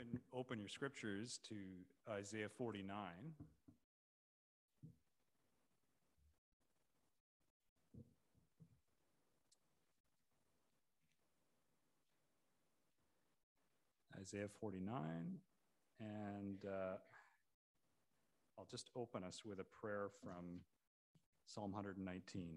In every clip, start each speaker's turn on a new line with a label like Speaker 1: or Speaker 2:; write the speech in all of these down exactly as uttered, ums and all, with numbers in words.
Speaker 1: open, open your scriptures to Isaiah forty-nine. Isaiah forty-nine, and uh, I'll just open us with a prayer from Psalm one nineteen.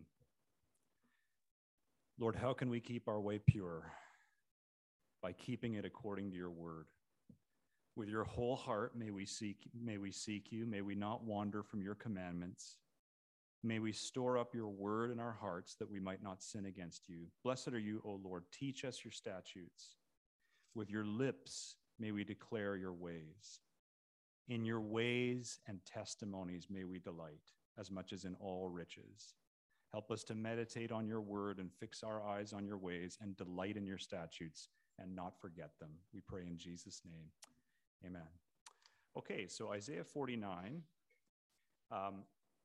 Speaker 1: Lord, how can we keep our way pure? By keeping it according to your word. With your whole heart, may we seek, may we seek you. May we not wander from your commandments. May we store up your word in our hearts that we might not sin against you. Blessed are you, O Lord. Teach us your statutes. With your lips, may we declare your ways. In your ways and testimonies may we delight, as much as in all riches. Help us to meditate on your word and fix our eyes on your ways and delight in your statutes and not forget them. We pray in Jesus' name. Amen. Okay, so Isaiah forty-nine. Um,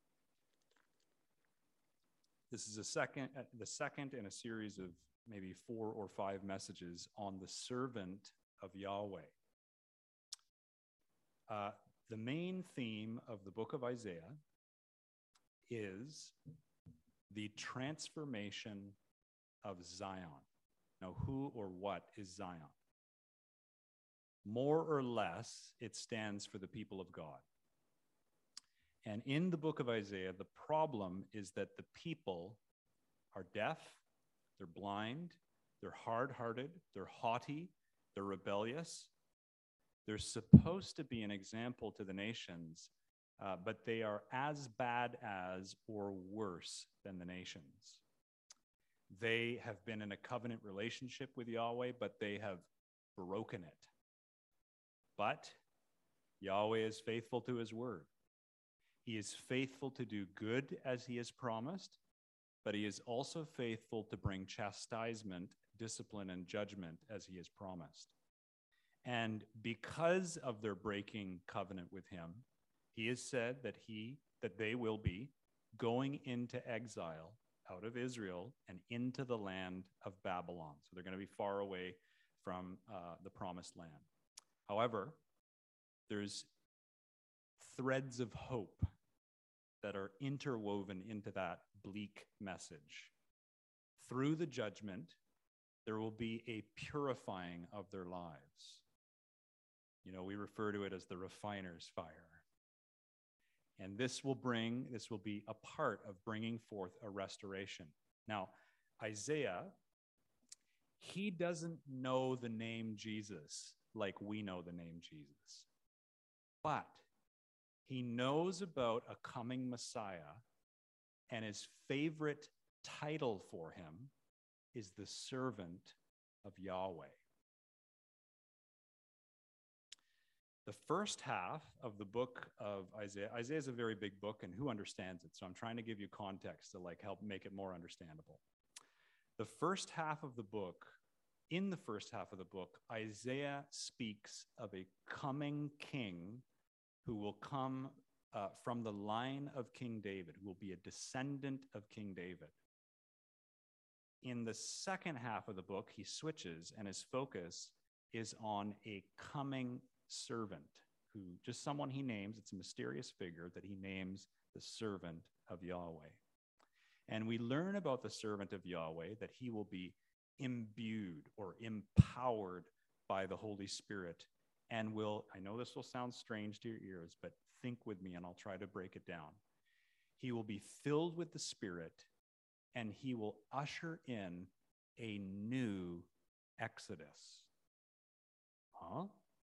Speaker 1: this is a second, uh, the second in a series of maybe four or five messages on the servant of Yahweh. Uh, the main theme of the book of Isaiah is the transformation of Zion. Now, who or what is Zion? More or less, it stands for the people of God. And in the book of Isaiah, the problem is that the people are deaf, they're blind, they're hard-hearted, they're haughty, they're rebellious. They're supposed to be an example to the nations, uh, but they are as bad as or worse than the nations. They have been in a covenant relationship with Yahweh, but they have broken it. But Yahweh is faithful to his word. He is faithful to do good as he has promised, but he is also faithful to bring chastisement, discipline, and judgment as he has promised. And because of their breaking covenant with him, he has said that he, that they will be going into exile out of Israel and into the land of Babylon. So they're going to be far away from uh, the promised land. However, there's threads of hope that are interwoven into that bleak message. Through the judgment, there will be a purifying of their lives. You know, we refer to it as the refiner's fire. And this will bring, this will be a part of bringing forth a restoration. Now, Isaiah, he doesn't know the name Jesus like we know the name Jesus. But he knows about a coming Messiah, and his favorite title for him is the servant of Yahweh. The first half of the book of Isaiah, Isaiah is a very big book, and who understands it? So I'm trying to give you context to like help make it more understandable. The first half of the book, in the first half of the book, Isaiah speaks of a coming king who will come uh, from the line of King David, who will be a descendant of King David. In the second half of the book, he switches, and his focus is on a coming servant, who just someone he names. It's a mysterious figure that he names the servant of Yahweh. And we learn about the servant of Yahweh that he will be imbued or empowered by the Holy Spirit, and will, I know this will sound strange to your ears, but think with me and I'll try to break it down. He will be filled with the Spirit, and he will usher in a new exodus. Huh?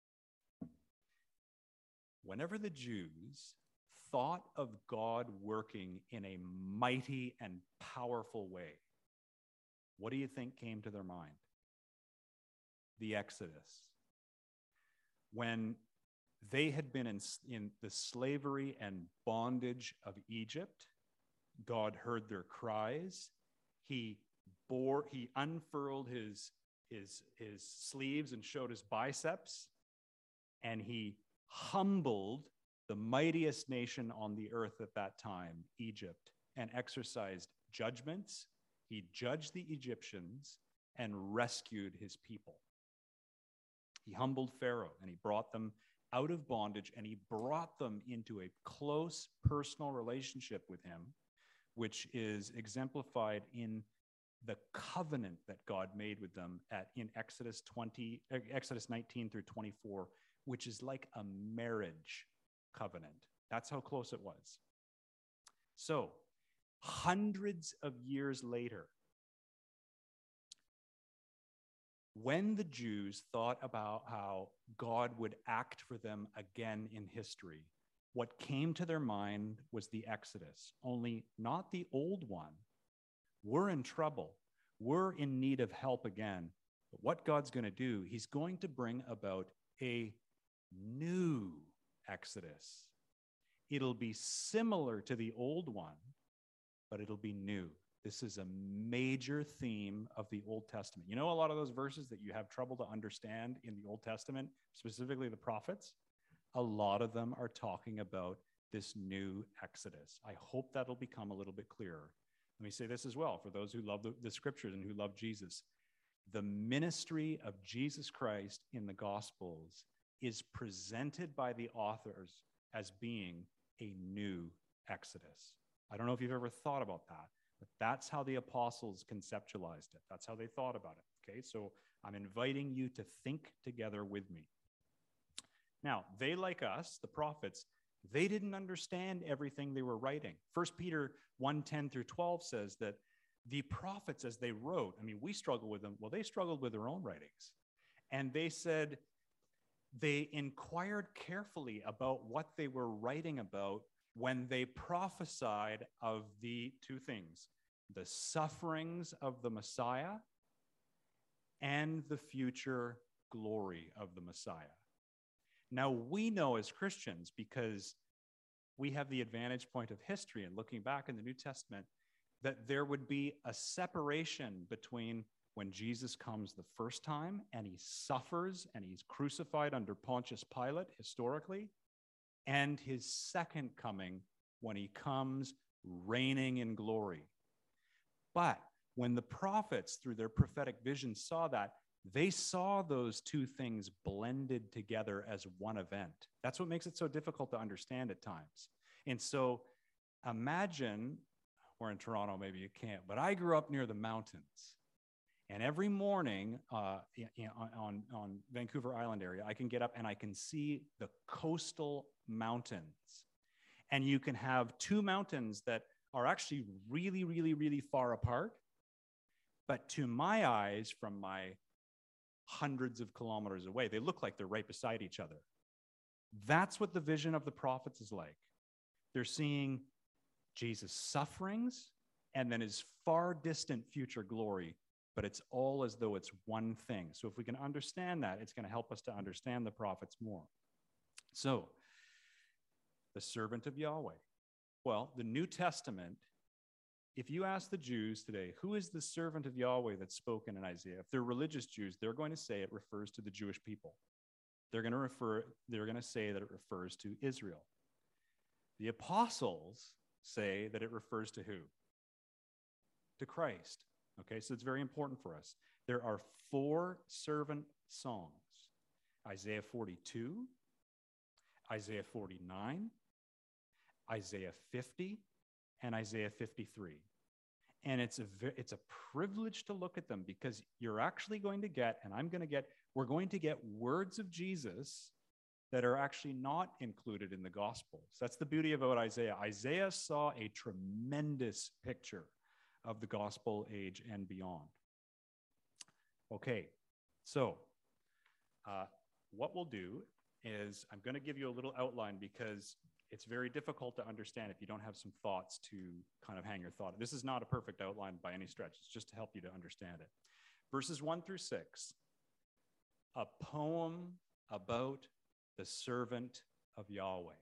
Speaker 1: Whenever the Jews thought of God working in a mighty and powerful way, what do you think came to their mind? The Exodus. When they had been in, in the slavery and bondage of Egypt, God heard their cries. He bore, he unfurled his, his, his sleeves and showed his biceps, and he humbled the mightiest nation on the earth at that time, Egypt, and exercised judgments. He judged the Egyptians and rescued his people. He humbled Pharaoh, and he brought them out of bondage, and he brought them into a close personal relationship with him, which is exemplified in the covenant that God made with them at in Exodus twenty, Exodus nineteen through twenty-four, which is like a marriage covenant. That's how close it was. So, hundreds of years later, when the Jews thought about how God would act for them again in history, what came to their mind was the Exodus, only not the old one. We're in trouble. We're in need of help again. But what God's going to do, he's going to bring about a new Exodus. It'll be similar to the old one, but it'll be new. This is a major theme of the Old Testament. You know, a lot of those verses that you have trouble to understand in the Old Testament, specifically the prophets, a lot of them are talking about this new Exodus. I hope that'll become a little bit clearer. Let me say this as well, for those who love the, the scriptures and who love Jesus. The ministry of Jesus Christ in the Gospels is presented by the authors as being a new Exodus. I don't know if you've ever thought about that, but that's how the apostles conceptualized it. That's how they thought about it. Okay, so I'm inviting you to think together with me. Now, they, like us, the prophets, they didn't understand everything they were writing. First Peter one, ten through twelve says that the prophets, as they wrote, I mean, we struggle with them. Well, they struggled with their own writings. And they said they inquired carefully about what they were writing about when they prophesied of the two things, the sufferings of the Messiah and the future glory of the Messiah. Now, we know as Christians, because we have the advantage point of history and looking back in the New Testament, that there would be a separation between when Jesus comes the first time and he suffers and he's crucified under Pontius Pilate historically, and his second coming when he comes reigning in glory. But when the prophets, through their prophetic vision, saw that, they saw those two things blended together as one event. That's what makes it so difficult to understand at times. And so imagine, we're in Toronto, maybe you can't, but I grew up near the mountains. And every morning uh, on, on Vancouver Island area, I can get up and I can see the coastal mountains. And you can have two mountains that are actually really, really, really far apart. But to my eyes, from my hundreds of kilometers away, they look like they're right beside each other. That's what the vision of the prophets is like. They're seeing Jesus' sufferings and then his far distant future glory, but it's all as though it's one thing. So if we can understand that, it's going to help us to understand the prophets more. So, the servant of Yahweh. Well, the New Testament, if you ask the Jews today, who is the servant of Yahweh that's spoken in Isaiah? If they're religious Jews, they're going to say it refers to the Jewish people. They're going to refer, they're going to say that it refers to Israel. The apostles say that it refers to who? To Christ. Okay, so it's very important for us. There are four servant songs: Isaiah forty-two, Isaiah forty-nine, Isaiah fifty, and Isaiah fifty-three. And it's a, it's a privilege to look at them, because you're actually going to get, and I'm going to get, we're going to get words of Jesus that are actually not included in the Gospels. That's the beauty about Isaiah. Isaiah saw a tremendous picture of the gospel age and beyond. Okay, so uh, what we'll do is I'm going to give you a little outline, because it's very difficult to understand if you don't have some thoughts to kind of hang your thought. This is not a perfect outline by any stretch. It's just to help you to understand it. Verses one through six, a poem about the servant of Yahweh.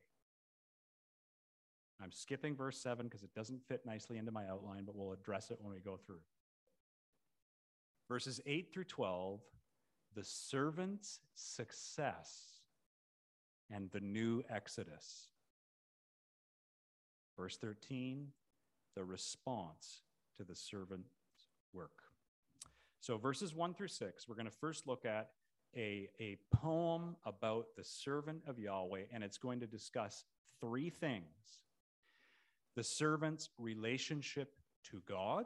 Speaker 1: I'm skipping verse seven because it doesn't fit nicely into my outline, but we'll address it when we go through. Verses eight through twelve, the servant's success and the new Exodus. Verse thirteen, the response to the servant's work. So verses one through six, we're going to first look at a, a poem about the servant of Yahweh, and it's going to discuss three things: the servant's relationship to God,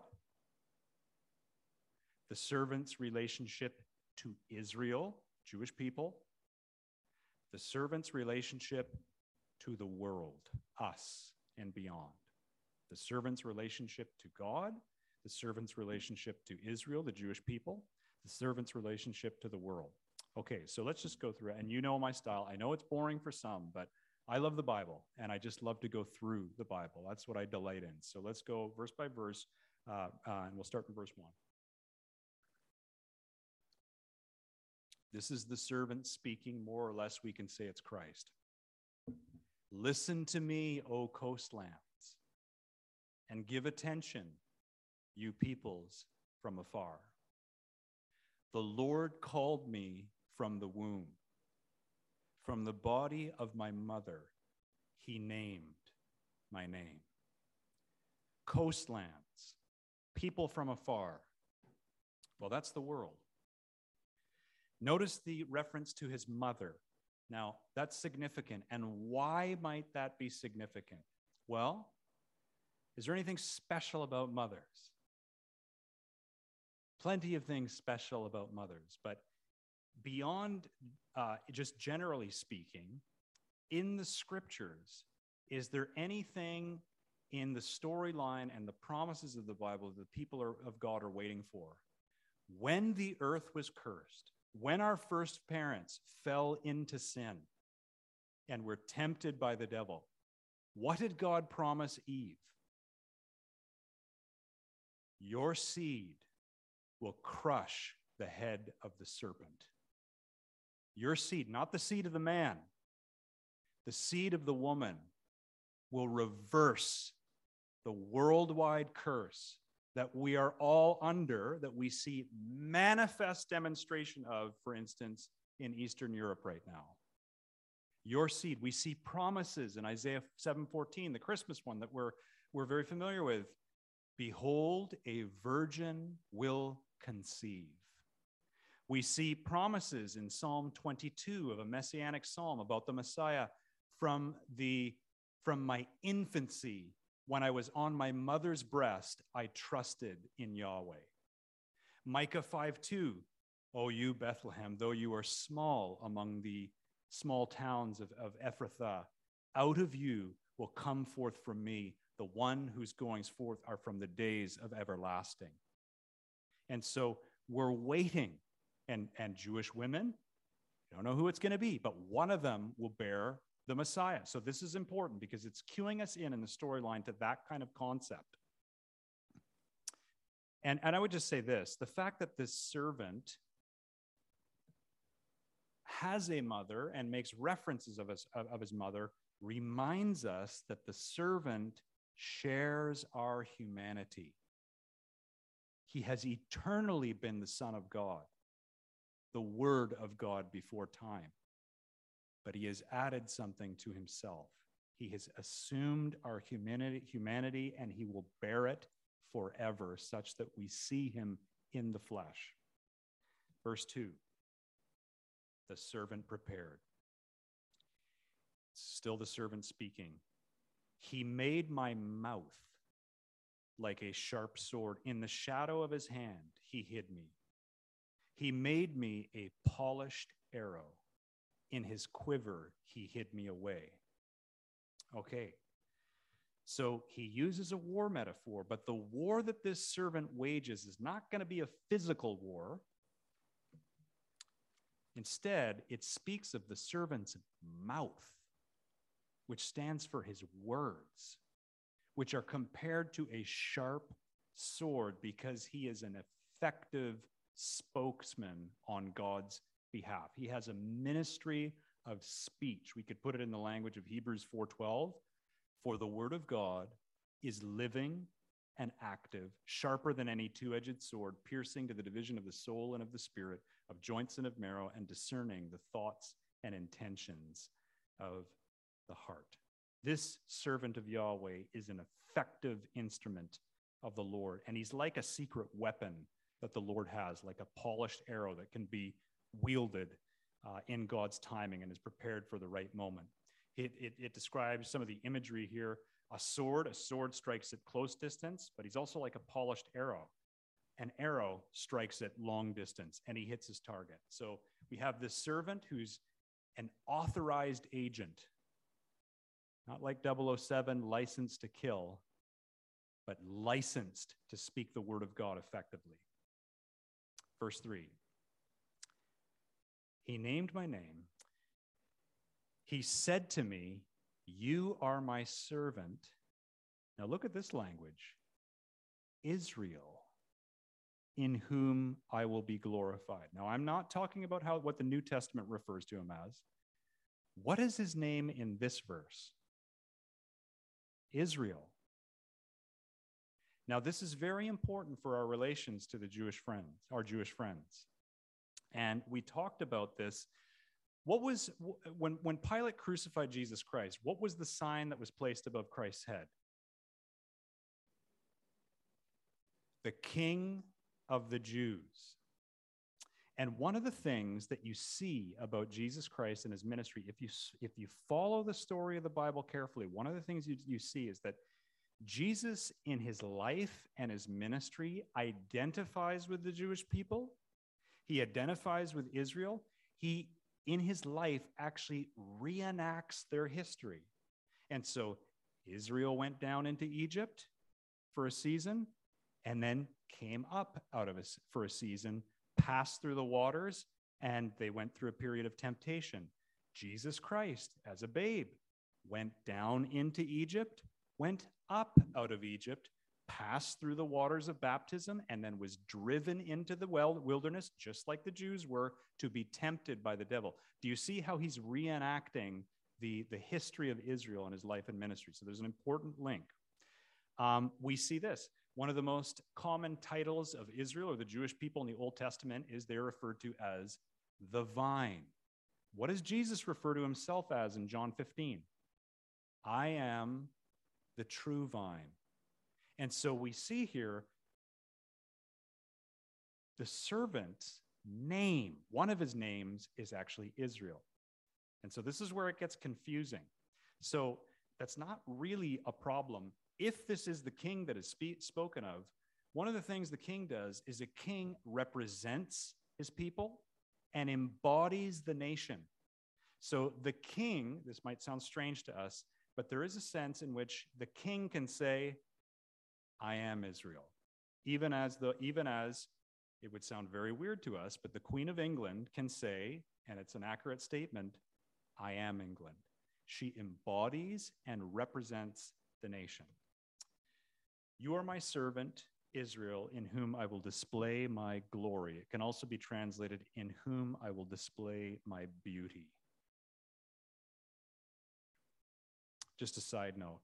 Speaker 1: the servant's relationship to Israel, Jewish people, the servant's relationship to the world, us and beyond. The servant's relationship to God, the servant's relationship to Israel, the Jewish people, the servant's relationship to the world. Okay, so let's just go through it. And you know my style. I know it's boring for some, but I love the Bible, and I just love to go through the Bible. That's what I delight in. So let's go verse by verse, uh, uh, and we'll start in verse one. This is the servant speaking. More or less, we can say it's Christ. Listen to me, O coastlands, and give attention, you peoples from afar. The Lord called me from the womb. From the body of my mother, he named my name. Coastlands, people from afar. Well, that's the world. Notice the reference to his mother. Now, that's significant. And why might that be significant? Well, is there anything special about mothers? Plenty of things special about mothers, but beyond uh, just generally speaking, in the scriptures, is there anything in the storyline and the promises of the Bible that the people are, of God are waiting for? When the earth was cursed, when our first parents fell into sin and were tempted by the devil, what did God promise Eve? Your seed will crush the head of the serpent. Your seed, not the seed of the man, the seed of the woman will reverse the worldwide curse that we are all under, that we see manifest demonstration of, for instance, in Eastern Europe right now. Your seed, we see promises in Isaiah seven fourteen, the Christmas one that we're, we're very familiar with. Behold, a virgin will conceive. We see promises in Psalm twenty-two of a messianic psalm about the Messiah from, the, from my infancy. When I was on my mother's breast, I trusted in Yahweh. Micah five two, O you Bethlehem, though you are small among the small towns of, of Ephrathah, out of you will come forth from me the one whose goings forth are from the days of everlasting. And so we're waiting, and, and Jewish women, don't know who it's going to be, but one of them will bear the Messiah. So this is important because it's cueing us in in the storyline to that kind of concept. And, and I would just say this, the fact that this servant has a mother and makes references of his, of, of his mother reminds us that the servant shares our humanity. He has eternally been the Son of God, the Word of God before time. But he has added something to himself. He has assumed our humanity, humanity, and he will bear it forever, such that we see him in the flesh. Verse two, the servant prepared. Still the servant speaking. He made my mouth like a sharp sword. In the shadow of his hand, he hid me. He made me a polished arrow. In his quiver, he hid me away. Okay, so he uses a war metaphor, but the war that this servant wages is not going to be a physical war. Instead, it speaks of the servant's mouth, which stands for his words, which are compared to a sharp sword because he is an effective spokesman on God's behalf. He has a ministry of speech. We could put it in the language of Hebrews four twelve. For the word of God is living and active, sharper than any two-edged sword, piercing to the division of the soul and of the spirit, of joints and of marrow, and discerning the thoughts and intentions of the heart. This servant of Yahweh is an effective instrument of the Lord, and he's like a secret weapon that the Lord has, like a polished arrow that can be wielded uh, in God's timing and is prepared for the right moment. It, it, it describes some of the imagery here. A sword, a sword strikes at close distance, but he's also like a polished arrow. An arrow strikes at long distance, and he hits his target. So we have this servant who's an authorized agent, not like double oh seven, licensed to kill, but licensed to speak the word of God effectively. Verse three. He named my name. He said to me, "You are my servant." Now look at this language. Israel, in whom I will be glorified. Now, I'm not talking about how what the New Testament refers to him as. What is his name in this verse? Israel. Now, this is very important for our relations to the Jewish friends, our Jewish friends. And we talked about this. What was, when, when Pilate crucified Jesus Christ, what was the sign that was placed above Christ's head? The King of the Jews. And one of the things that you see about Jesus Christ and his ministry, if you, if you follow the story of the Bible carefully, one of the things you, you see is that Jesus in his life and his ministry identifies with the Jewish people. He identifies with Israel. He, in his life, actually reenacts their history. And so Israel went down into Egypt for a season and then came up out of it for a season, passed through the waters, and they went through a period of temptation. Jesus Christ, as a babe, went down into Egypt, went up out of Egypt, passed through the waters of baptism, and then was driven into the wilderness, just like the Jews were, to be tempted by the devil. Do you see how he's reenacting the, the history of Israel in his life and ministry? So there's an important link. Um, we see this. One of the most common titles of Israel or the Jewish people in the Old Testament is they're referred to as the vine. What does Jesus refer to himself as in John fifteen? I am the true vine. And so we see here the servant's name, one of his names is actually Israel. And so this is where it gets confusing. So that's not really a problem. If this is the king that is spe- spoken of, one of the things the king does is a king represents his people and embodies the nation. So the king, this might sound strange to us, but there is a sense in which the king can say, I am Israel. Even as the, even as it would sound very weird to us, but the Queen of England can say, and it's an accurate statement, I am England. She embodies and represents the nation. You are my servant, Israel, in whom I will display my glory. It can also be translated, in whom I will display my beauty. Just a side note.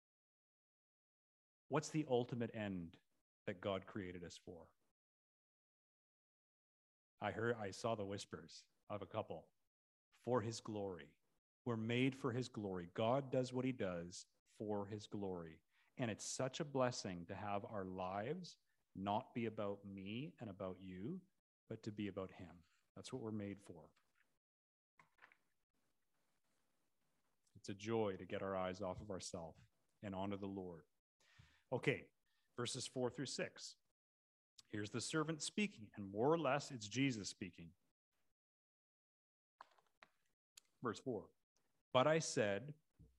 Speaker 1: What's the ultimate end that God created us for? I heard, I saw the whispers of a couple. For his glory. We're made for his glory. God does what he does for his glory. And it's such a blessing to have our lives not be about me and about you, but to be about him. That's what we're made for. It's a joy to get our eyes off of ourselves and onto the Lord. Okay, verses four through six. Here's the servant speaking, and more or less it's Jesus speaking. Verse four. But I said,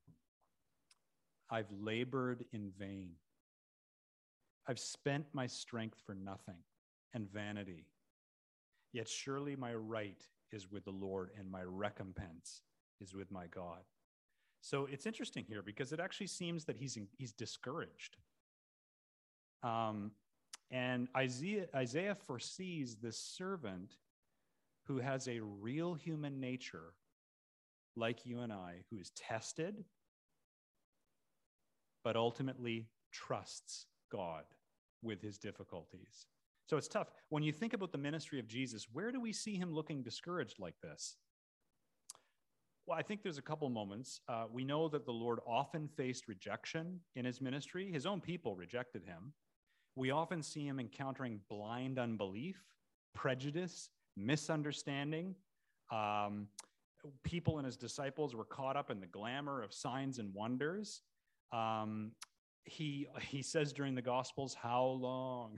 Speaker 1: I've labored in vain. I've spent my strength for nothing and vanity. Yet surely my right is with the Lord, and my recompense is with my God. So it's interesting here because it actually seems that he's, in, he's discouraged. Um, and Isaiah, Isaiah foresees this servant who has a real human nature like you and I, who is tested, but ultimately trusts God with his difficulties. So it's tough. When you think about the ministry of Jesus, where do we see him looking discouraged like this? Well, I think there's a couple moments. Uh, we know that the Lord often faced rejection in his ministry. His own people rejected him. We often see him encountering blind unbelief, prejudice, misunderstanding. Um, people and his disciples were caught up in the glamour of signs and wonders. Um, he, he says during the Gospels, how long?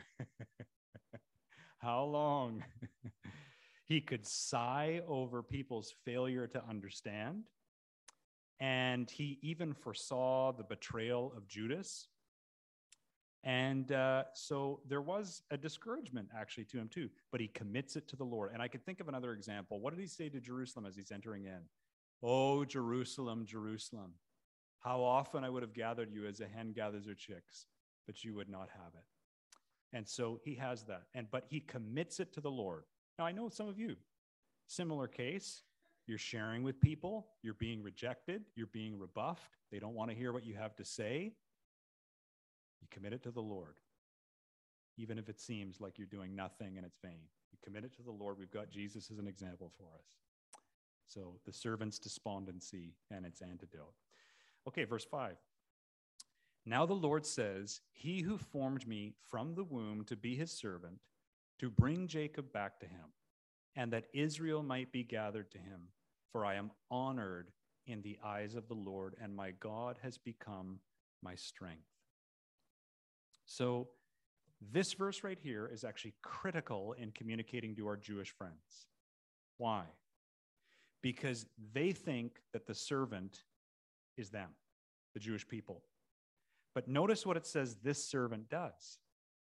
Speaker 1: How long? He could sigh over people's failure to understand. And he even foresaw the betrayal of Judas. And uh, so there was a discouragement actually to him too, but he commits it to the Lord. And I could think of another example. What did he say to Jerusalem as he's entering in? Oh, Jerusalem, Jerusalem, how often I would have gathered you as a hen gathers her chicks, but you would not have it. And so he has that, and but he commits it to the Lord. Now, I know some of you, similar case, you're sharing with people, you're being rejected, you're being rebuffed, they don't want to hear what you have to say. You commit it to the Lord, even if it seems like you're doing nothing and it's vain. You commit it to the Lord. We've got Jesus as an example for us. So the servant's despondency and its antidote. Okay, verse five. Now the Lord says, he who formed me from the womb to be his servant, to bring Jacob back to him, and that Israel might be gathered to him. For I am honored in the eyes of the Lord, and my God has become my strength. So this verse right here is actually critical in communicating to our Jewish friends. Why? Because they think that the servant is them, the Jewish people. But notice what it says this servant does.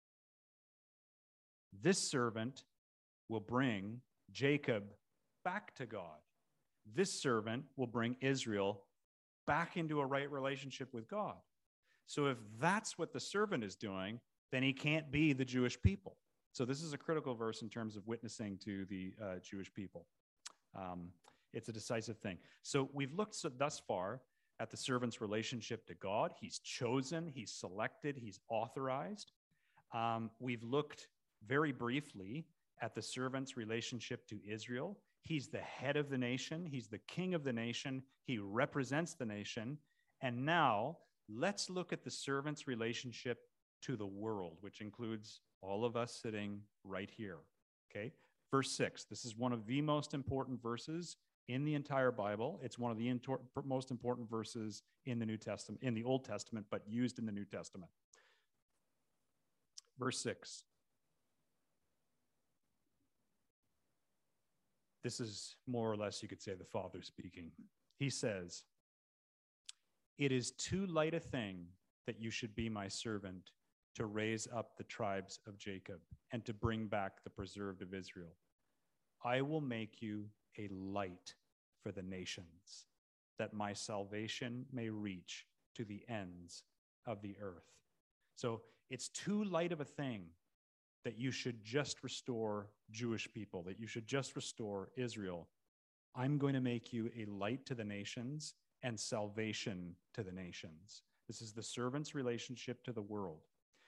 Speaker 1: This servant will bring Jacob back to God. This servant will bring Israel back into a right relationship with God. So if that's what the servant is doing, then he can't be the Jewish people. So this is a critical verse in terms of witnessing to the uh, Jewish people. Um, it's a decisive thing. So we've looked so, thus far at the servant's relationship to God. He's chosen, he's selected, he's authorized. Um, we've looked very briefly at the servant's relationship to Israel. He's the head of the nation. He's the king of the nation. He represents the nation. And now let's look at the servant's relationship to the world, which includes all of us sitting right here. Okay, verse six. This is one of the most important verses in the entire Bible. It's one of the intor- most important verses in the New Testament, in the Old Testament, but used in the New Testament. Verse six. This is more or less, you could say, the Father speaking. He says, "It is too light a thing that you should be my servant to raise up the tribes of Jacob and to bring back the preserved of Israel. I will make you a light for the nations, that my salvation may reach to the ends of the earth." So it's too light of a thing that you should just restore Jewish people, that you should just restore Israel. I'm going to make you a light to the nations and salvation to the nations. This is the servant's relationship to the world.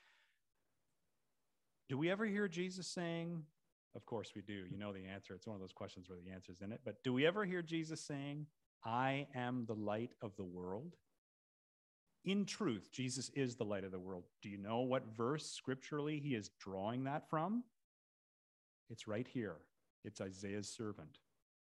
Speaker 1: Do we ever hear Jesus saying, of course we do, you know the answer, it's one of those questions where the answer's in it, but do we ever hear Jesus saying, I am the light of the world? In truth, Jesus is the light of the world. Do you know what verse scripturally he is drawing that from? It's right here. It's Isaiah's servant.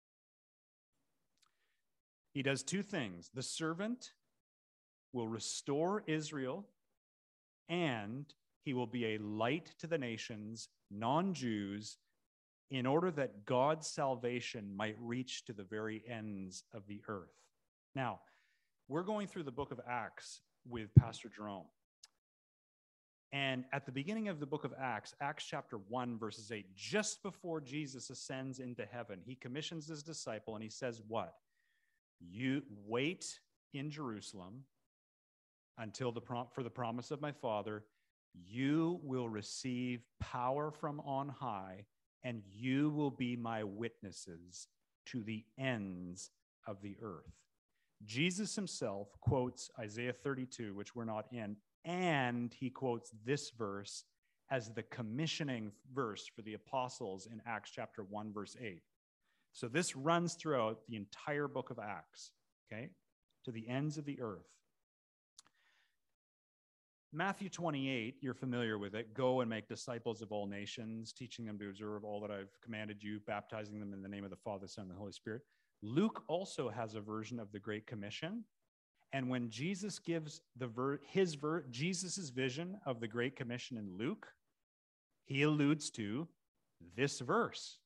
Speaker 1: He does two things. The servant will restore Israel, and he will be a light to the nations, non-Jews, in order that God's salvation might reach to the very ends of the earth. Now, we're going through the book of Acts with Pastor Jerome. And at the beginning of the book of Acts, Acts chapter one, verses eight, just before Jesus ascends into heaven, he commissions his disciple and he says what? You wait in Jerusalem until the prom- for the promise of my Father. You will receive power from on high, and you will be my witnesses to the ends of the earth. Jesus himself quotes Isaiah thirty-two, which we're not in, and he quotes this verse as the commissioning verse for the apostles in Acts chapter one, verse eight. So this runs throughout the entire book of Acts, okay, to the ends of the earth. Matthew twenty-eight, you're familiar with it. Go and make disciples of all nations, teaching them to observe all that I've commanded you, baptizing them in the name of the Father, Son, and the Holy Spirit. Luke also has a version of the Great Commission. And when Jesus gives the ver- his ver- Jesus's vision of the Great Commission in Luke, he alludes to this verse.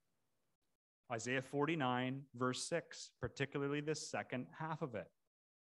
Speaker 1: Isaiah forty-nine, verse six, particularly the second half of it.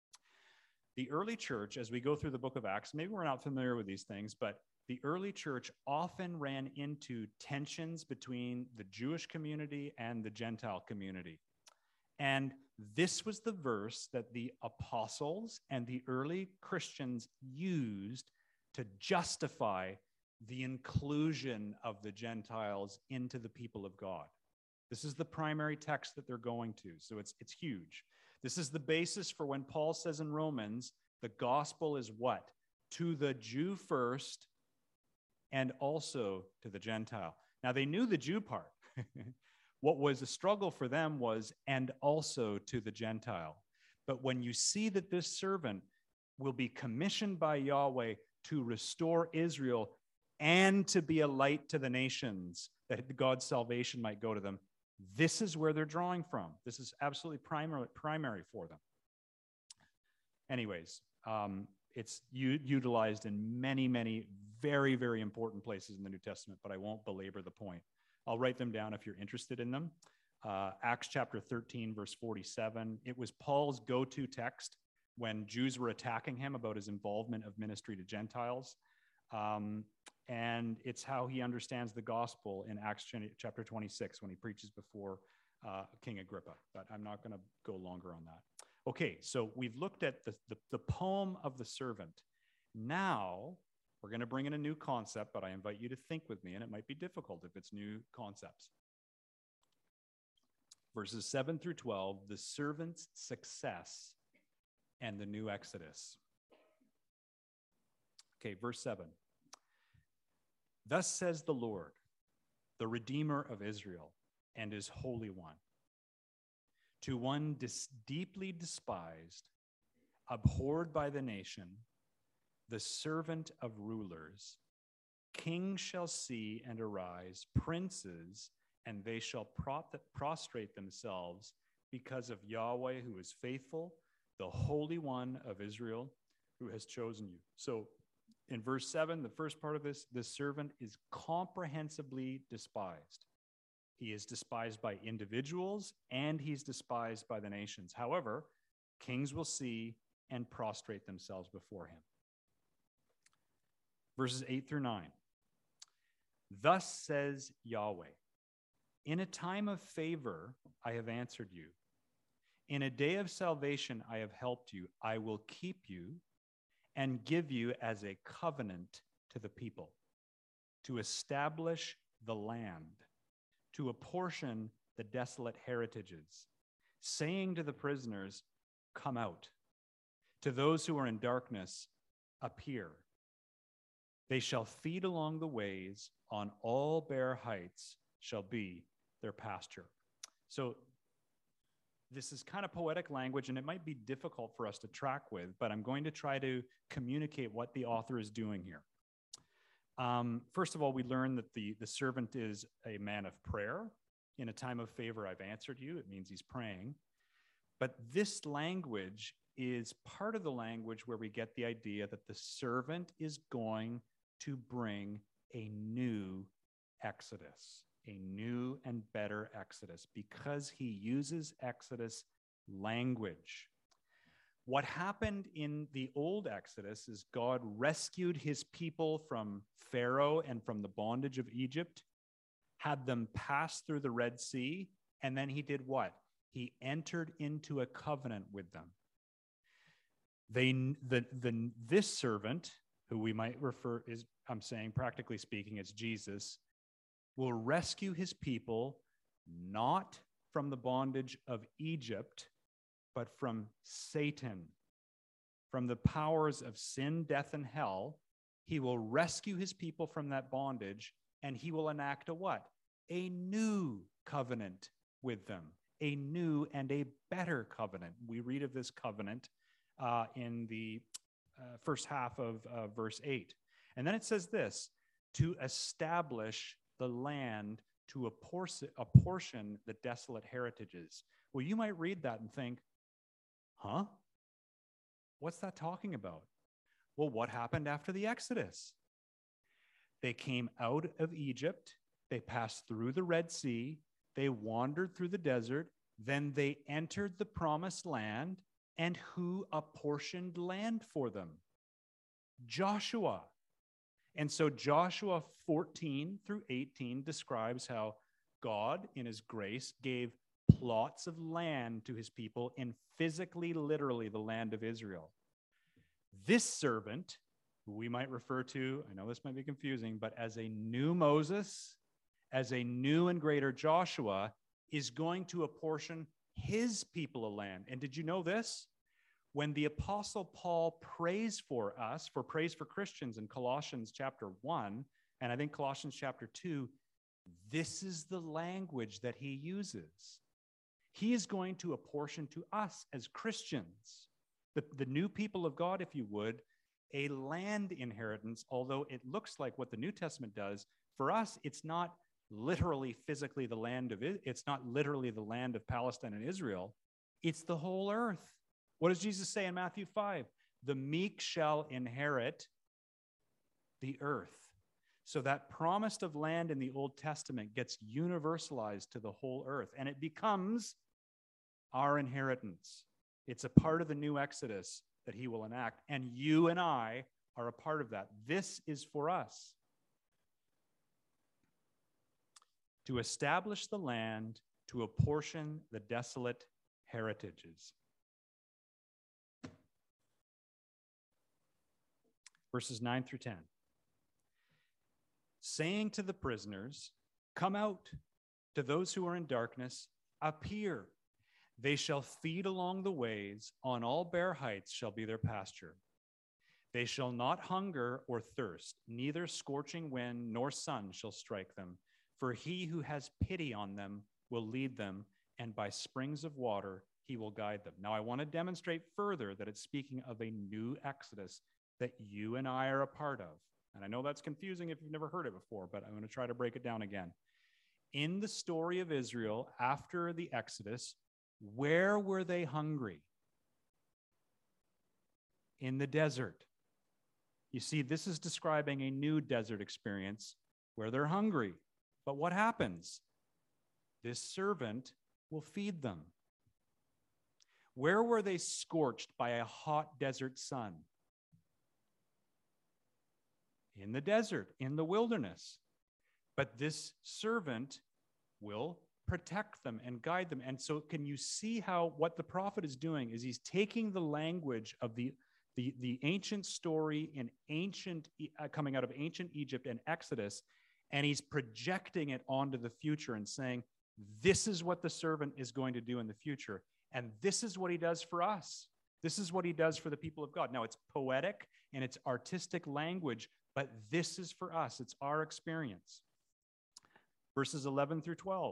Speaker 1: The early church, as we go through the book of Acts, maybe we're not familiar with these things, but the early church often ran into tensions between the Jewish community and the Gentile community. And this was the verse that the apostles and the early Christians used to justify the inclusion of the Gentiles into the people of God. This is the primary text that they're going to, so it's, it's huge. This is the basis for when Paul says in Romans, the gospel is what? To the Jew first and also to the Gentile. Now, they knew the Jew part. What was a struggle for them was, and also to the Gentile. But when you see that this servant will be commissioned by Yahweh to restore Israel and to be a light to the nations, that God's salvation might go to them, this is where they're drawing from. This is absolutely primary, primary for them. Anyways, um, it's u- utilized in many, many very, very important places in the New Testament, but I won't belabor the point. I'll write them down if you're interested in them. Uh, Acts chapter thirteen, verse forty-seven. It was Paul's go-to text when Jews were attacking him about his involvement of ministry to Gentiles. Um, and it's how he understands the gospel in Acts chapter twenty-six when he preaches before uh, King Agrippa. But I'm not going to go longer on that. Okay, so we've looked at the, the, the poem of the servant. Now, we're going to bring in a new concept, but I invite you to think with me, and it might be difficult if it's new concepts. Verses seven through twelve, the servant's success and the new Exodus. Okay, verse seven. Thus says the Lord, the Redeemer of Israel and his Holy One, to one dis- deeply despised, abhorred by the nation, the servant of rulers, kings shall see and arise, princes, and they shall prop- prostrate themselves because of Yahweh who is faithful, the Holy One of Israel who has chosen you. So in verse seven, the first part of this, this servant is comprehensively despised. He is despised by individuals and he's despised by the nations. However, kings will see and prostrate themselves before him. Verses eight through nine. Thus says Yahweh, in a time of favor I have answered you. In a day of salvation I have helped you. I will keep you and give you as a covenant to the people, to establish the land, to apportion the desolate heritages, saying to the prisoners, come out. To those who are in darkness, appear. They shall feed along the ways, on all bare heights shall be their pasture. So this is kind of poetic language, and it might be difficult for us to track with, but I'm going to try to communicate what the author is doing here. Um, first of all, we learn that the, the servant is a man of prayer. In a time of favor, I've answered you. It means he's praying. But this language is part of the language where we get the idea that the servant is going to bring a new Exodus, a new and better Exodus, because he uses Exodus language. What happened in the old Exodus is God rescued his people from Pharaoh and from the bondage of Egypt, had them pass through the Red Sea, and then he did what? He entered into a covenant with them. They, the, the, this servant, who we might refer, is I'm saying practically speaking, it's Jesus, will rescue his people not from the bondage of Egypt, but from Satan, from the powers of sin, death, and hell. He will rescue his people from that bondage, and he will enact a what? A new covenant with them, a new and a better covenant. We read of this covenant uh, in the uh, first half of uh, verse eight. And then it says this, to establish the land, to apportion, apportion the desolate heritages. Well, you might read that and think, huh? What's that talking about? Well, what happened after the Exodus? They came out of Egypt. They passed through the Red Sea. They wandered through the desert. Then they entered the promised land. And who apportioned land for them? Joshua. And so Joshua fourteen through eighteen describes how God, in his grace, gave plots of land to his people in physically, literally, the land of Israel. This servant, who we might refer to, I know this might be confusing, but as a new Moses, as a new and greater Joshua, is going to apportion his people a land. And did you know this? When the Apostle Paul prays for us, for prays for Christians in Colossians chapter one, and I think Colossians chapter two, this is the language that he uses. He is going to apportion to us as Christians, the, the new people of God, if you would, a land inheritance, although it looks like what the New Testament does. For us, it's not literally physically the land of it. It's not literally the land of Palestine and Israel. It's the whole earth. What does Jesus say in Matthew five? The meek shall inherit the earth. So that promise of land in the Old Testament gets universalized to the whole earth, and it becomes our inheritance. It's a part of the new Exodus that he will enact, and you and I are a part of that. This is for us. To establish the land, to apportion the desolate heritages. Verses nine through ten. Saying to the prisoners, come out. To those who are in darkness, appear. They shall feed along the ways. On all bare heights shall be their pasture. They shall not hunger or thirst. Neither scorching wind nor sun shall strike them. For he who has pity on them will lead them, and by springs of water he will guide them. Now I want to demonstrate further that it's speaking of a new Exodus that you and I are a part of. And I know that's confusing if you've never heard it before, but I'm going to try to break it down again. In the story of Israel, after the Exodus, where were they hungry? In the desert. You see, this is describing a new desert experience where they're hungry. But what happens? This servant will feed them. Where were they scorched by a hot desert sun? In the desert, in the wilderness. But this servant will protect them and guide them. And so can you see how what the prophet is doing is he's taking the language of the, the, the ancient story in ancient, uh, coming out of ancient Egypt and Exodus, and he's projecting it onto the future and saying, this is what the servant is going to do in the future. And this is what he does for us. This is what he does for the people of God. Now, it's poetic and it's artistic language, but this is for us. It's our experience. Verses eleven through twelve.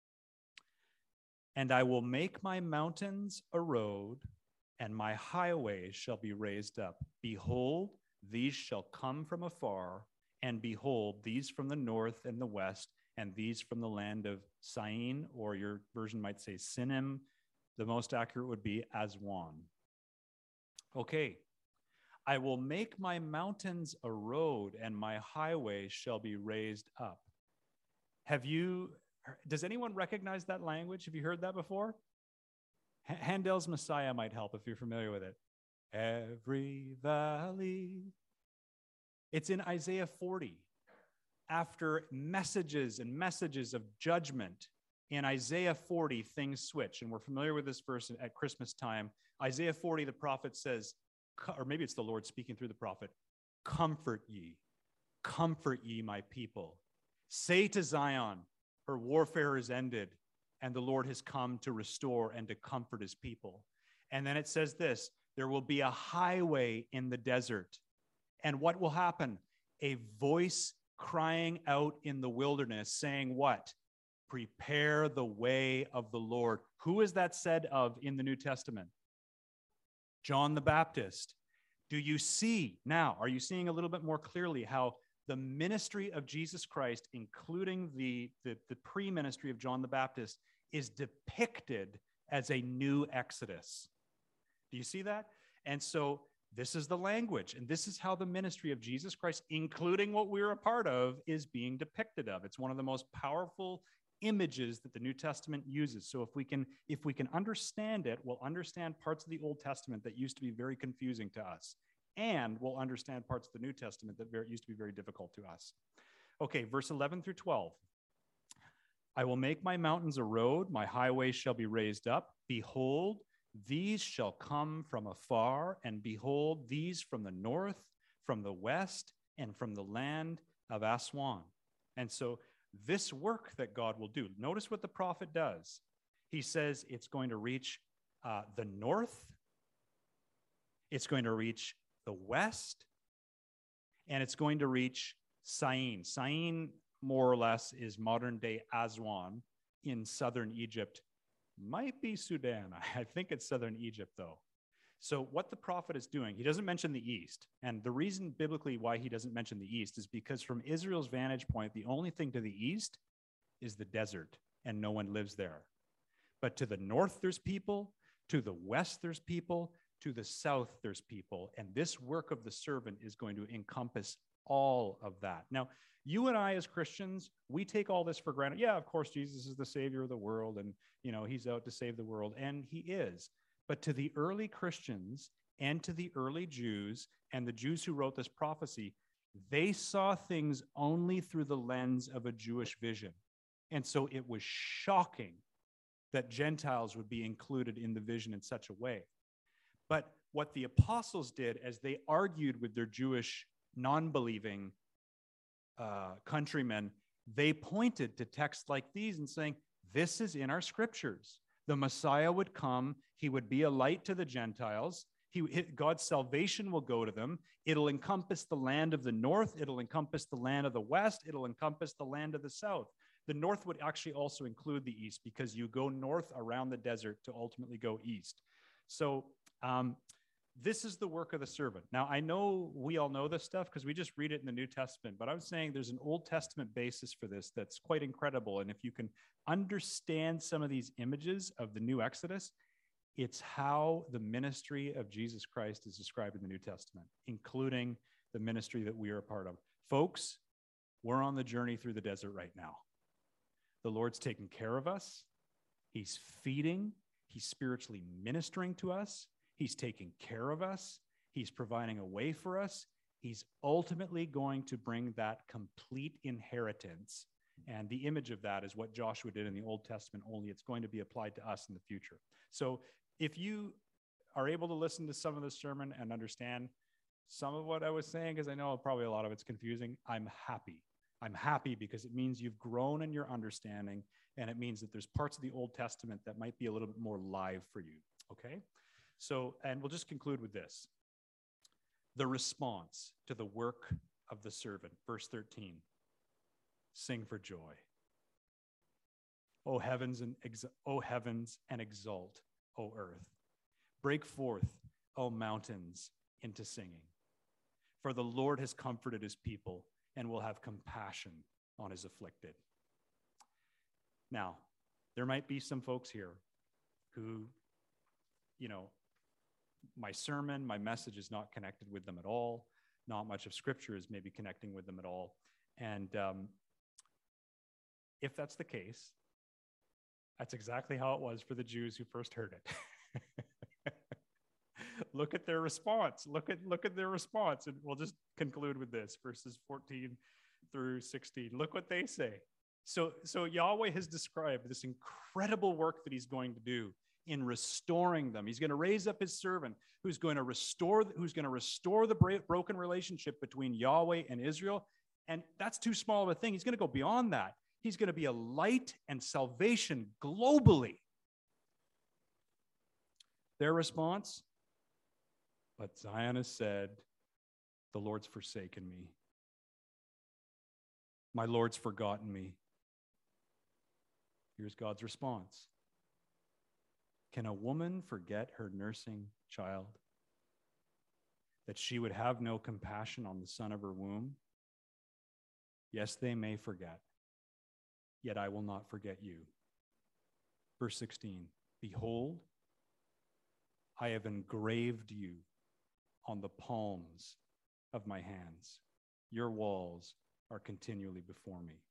Speaker 1: And I will make my mountains a road, and my highways shall be raised up. Behold, these shall come from afar, and behold, these from the north and the west, and these from the land of Syene, or your version might say Sinim. The most accurate would be Aswan. Okay. I will make my mountains a road, and my highways shall be raised up. Have you, does anyone recognize that language? Have you heard that before? H- Handel's Messiah might help if you're familiar with it. Every valley. It's in Isaiah forty. After messages and messages of judgment, in Isaiah forty, things switch. And we're familiar with this verse at Christmas time. Isaiah forty, the prophet says, or maybe it's the Lord speaking through the prophet, comfort ye, comfort ye, my people. Say to Zion, her warfare is ended, and the Lord has come to restore and to comfort his people. And then it says this, there will be a highway in the desert. And what will happen? A voice crying out in the wilderness saying what? Prepare the way of the Lord. Who is that said of in the New Testament? John the Baptist. Do you see now? Are you seeing a little bit more clearly how the ministry of Jesus Christ, including the, the, the pre-ministry of John the Baptist, is depicted as a new Exodus? Do you see that? And so this is the language, and this is how the ministry of Jesus Christ, including what we're a part of, is being depicted of. It's one of the most powerful images that the New Testament uses. So if we can, if we can understand it, we'll understand parts of the Old Testament that used to be very confusing to us, and we'll understand parts of the New Testament that very, used to be very difficult to us. Okay, verse eleven through twelve. I will make my mountains a road, my highways shall be raised up. Behold, these shall come from afar, and behold, these from the north, from the west, and from the land of Aswan. And so this work that God will do, notice what the prophet does. He says it's going to reach uh, the north, it's going to reach the west, and it's going to reach Syene. Syene, more or less, is modern-day Aswan in southern Egypt. Might be Sudan. I think it's southern Egypt, though. So what the prophet is doing, he doesn't mention the east. And the reason biblically why he doesn't mention the east is because from Israel's vantage point, the only thing to the east is the desert, and no one lives there. But to the north, there's people. To the west, there's people. To the south, there's people. And this work of the servant is going to encompass all of that. Now, you and I as Christians, we take all this for granted. Yeah, of course, Jesus is the savior of the world, and you know, he's out to save the world, and he is. But to the early Christians and to the early Jews and the Jews who wrote this prophecy, they saw things only through the lens of a Jewish vision. And so it was shocking that Gentiles would be included in the vision in such a way. But what the apostles did as they argued with their Jewish non-believing uh, countrymen, they pointed to texts like these and saying, this is in our scriptures. The Messiah would come. He would be a light to the Gentiles. He, God's salvation will go to them. It'll encompass the land of the north. It'll encompass the land of the west. It'll encompass the land of the south. The north would actually also include the east because you go north around the desert to ultimately go east. So um, this is the work of the servant. Now, I know we all know this stuff because we just read it in the New Testament, but I'm saying there's an Old Testament basis for this that's quite incredible. And if you can understand some of these images of the new Exodus, it's how the ministry of Jesus Christ is described in the New Testament, including the ministry that we are a part of. Folks, we're on the journey through the desert right now. The Lord's taking care of us. He's feeding. He's spiritually ministering to us. He's taking care of us. He's providing a way for us. He's ultimately going to bring that complete inheritance. And the image of that is what Joshua did in the Old Testament, only it's going to be applied to us in the future. So if you are able to listen to some of the sermon and understand some of what I was saying, because I know probably a lot of it's confusing, I'm happy. I'm happy because it means you've grown in your understanding, and it means that there's parts of the Old Testament that might be a little bit more live for you, okay? So, and we'll just conclude with this. The response to the work of the servant, verse thirteen, sing for joy. O heavens and ex- O heavens and exult, O earth. Break forth, O mountains, into singing. For the Lord has comforted his people and will have compassion on his afflicted. Now, there might be some folks here who, you know, my sermon, my message is not connected with them at all. Not much of scripture is maybe connecting with them at all. And um, if that's the case, that's exactly how it was for the Jews who first heard it. Look at their response. Look at look at their response. And we'll just conclude with this, verses fourteen through sixteen. Look what they say. So, so Yahweh has described this incredible work that he's going to do in restoring them. He's going to raise up his servant who's going to restore, who's going to restore the broken relationship between Yahweh and Israel. And that's too small of a thing. He's going to go beyond that. He's going to be a light and salvation globally. Their response? But Zion has said, the Lord's forsaken me. My Lord's forgotten me. Here's God's response. Can a woman forget her nursing child? that she would have no compassion on the son of her womb. Yes, they may forget, yet I will not forget you. Verse sixteen, behold, I have engraved you on the palms of my hands. Your walls are continually before me.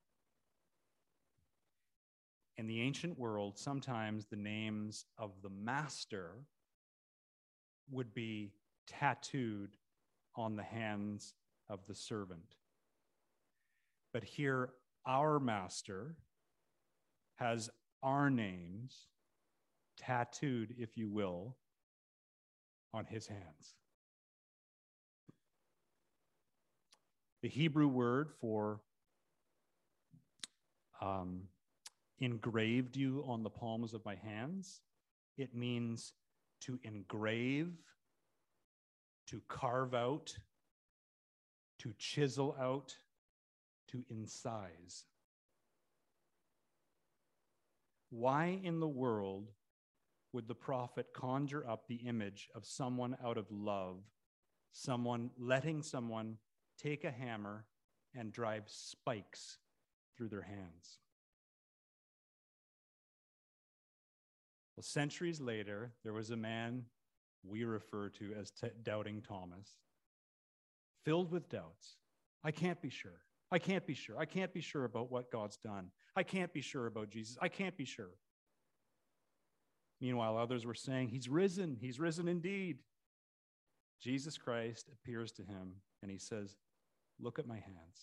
Speaker 1: In the ancient world, sometimes the names of the master would be tattooed on the hands of the servant. But here, our master has our names tattooed, if you will, on his hands. The Hebrew word for um, engraved you on the palms of my hands, it means to engrave, to carve out, to chisel out, to incise. Why in the world would the prophet conjure up the image of someone out of love, someone letting someone take a hammer and drive spikes through their hands? Well, centuries later, there was a man we refer to as t- Doubting Thomas, filled with doubts. I can't be sure. I can't be sure. I can't be sure about what God's done. I can't be sure about Jesus. I can't be sure. Meanwhile, others were saying, he's risen. He's risen indeed. Jesus Christ appears to him and he says, look at my hands.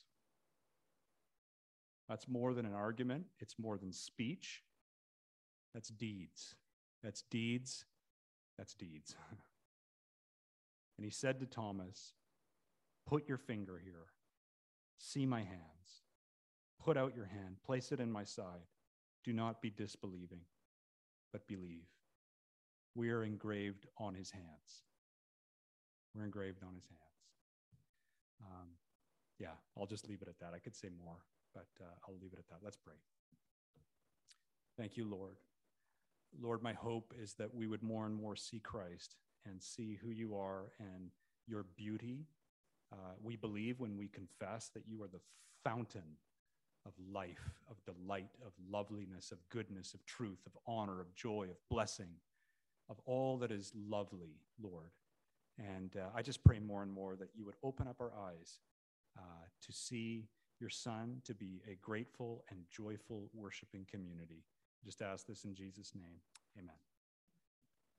Speaker 1: That's more than an argument. It's more than speech. That's deeds. That's deeds. That's deeds. And he said to Thomas, put your finger here. See my hands. Put out your hand. Place it in my side. Do not be disbelieving, but believe. We are engraved on his hands. We're engraved on his hands. Um, yeah, I'll just leave it at that. I could say more, but uh, I'll leave it at that. Let's pray. Thank you, Lord. Lord, my hope is that we would more and more see Christ and see who you are and your beauty. Uh, we believe when we confess that you are the fountain of life, of delight, of loveliness, of goodness, of truth, of honor, of joy, of blessing, of all that is lovely, Lord. And uh, I just pray more and more that you would open up our eyes uh, to see your Son, to be a grateful and joyful worshiping community. Just ask this in Jesus' name. Amen.